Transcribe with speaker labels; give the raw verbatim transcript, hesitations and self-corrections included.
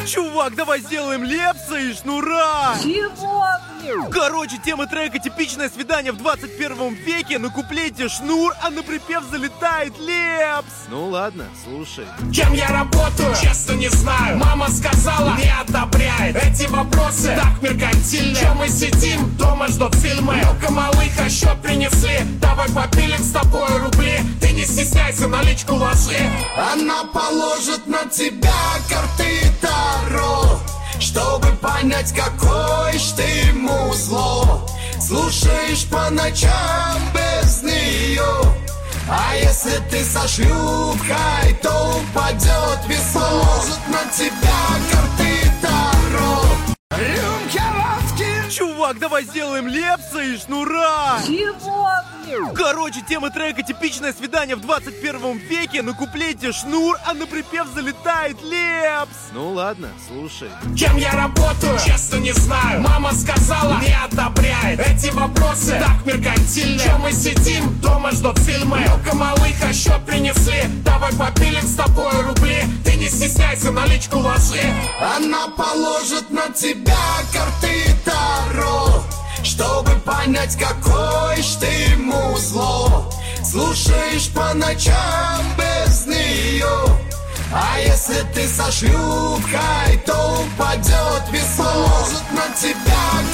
Speaker 1: Чувак, давай сделаем Лепса и Шнура!
Speaker 2: Чего?
Speaker 1: Короче, тема трека «Типичное свидание в двадцать первом веке». На куплете Шнур, а на припев залетает Лепс. Ну ладно, слушай.
Speaker 3: Кем я работаю, честно не знаю. Мама сказала, не одобряет эти вопросы, так меркантильны. Чем мы сидим, дома ждут фильмы. Ну-ка, малыха, счет принесли. Давай попилим с тобой рубли. Ты не стесняйся, наличку ложи.
Speaker 4: Она положит на тебя карты Таро, чтобы понять, какой ж ты музло. Слушаешь по ночам без нее. А если ты со шлюпкой, то упадет весло. Положит на тебя карты Таро. Рюмка водки.
Speaker 1: Чувак, давай сделаем Лепса и Шнура.
Speaker 2: Чего?
Speaker 1: Короче, тема трека «Типичное свидание в двадцать первом веке». На куплете Шнур, а на припев залетает Лепс. Ну ладно, слушай.
Speaker 3: Кем я работаю, честно не знаю. Мама сказала, не одобряет эти вопросы, так меркантильны. Чем мы сидим, дома ждут фильмы. Ну-ка, малыха, счет принесли. Давай попилим с тобой рубли. Ты не стесняйся, наличку ложи.
Speaker 4: Она положит на тебя карты Таро, чтобы понять, какой ж ты музло. Слушаешь по ночам без нее. А если ты со шлюпкой, то упадет весло. Положит на тебя